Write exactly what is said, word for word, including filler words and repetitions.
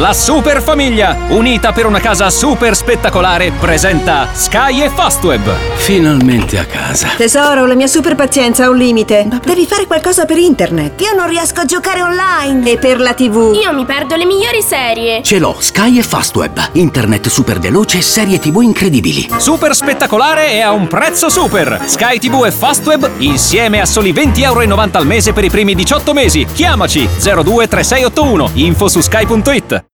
La super famiglia, unita per una casa super spettacolare, presenta Sky e Fastweb. Finalmente a casa. Tesoro, la mia super pazienza ha un limite. Devi fare qualcosa per internet. Io non riesco a giocare online. E per la tivù. Io mi perdo le migliori serie. Ce l'ho, Sky e Fastweb. Internet super veloce e serie tivù incredibili. Super spettacolare e a un prezzo super. Sky ti vu e Fastweb insieme a soli venti virgola novanta euro al mese per i primi diciotto mesi. Chiamaci zero due tre sei otto uno. Info su sky punto it.